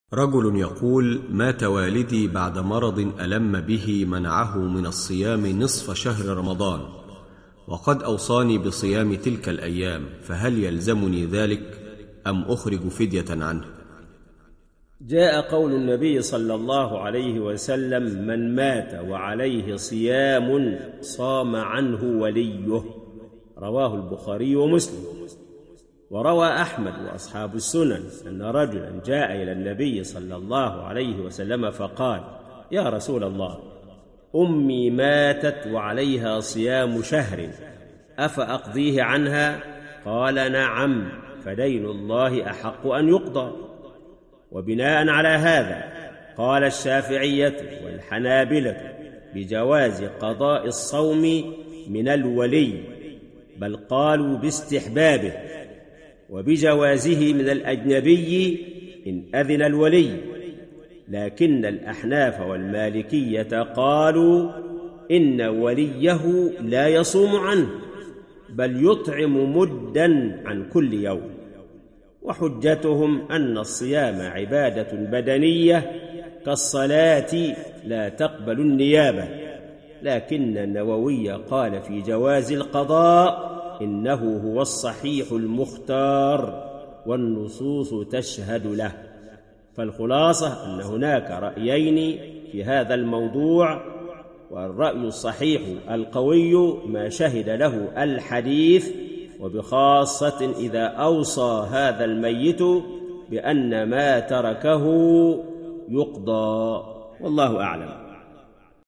رجل يقول: مات والدي بعد مرض ألم به منعه من الصيام نصف شهر رمضان، وقد أوصاني بصيام تلك الأيام، فهل يلزمني ذلك أم أخرج فدية عنه؟ جاء قول النبي صلى الله عليه وسلم: من مات وعليه صيام صام عنه وليه، رواه البخاري ومسلم. وروى أحمد وأصحاب السنن أن رجلا جاء إلى النبي صلى الله عليه وسلم فقال: يا رسول الله، أمي ماتت وعليها صيام شهر، أفأقضيه عنها؟ قال: نعم، فدين الله أحق أن يقضى. وبناء على هذا قال الشافعية والحنابلة بجواز قضاء الصوم من الولي، بل قالوا باستحبابه، وبجوازه من الأجنبي إن أذن الولي. لكن الأحناف والمالكية قالوا إن وليه لا يصوم عنه، بل يطعم مداً عن كل يوم. وحجتهم أن الصيام عبادة بدنية كالصلاة لا تقبل النيابة. لكن النووي قال في جواز القضاء: إنه هو الصحيح المختار، والنصوص تشهد له. فالخلاصة أن هناك رأيين في هذا الموضوع، والرأي الصحيح القوي ما شهد له الحديث، وبخاصة إذا أوصى هذا الميت بأن ما تركه يقضى، والله أعلم.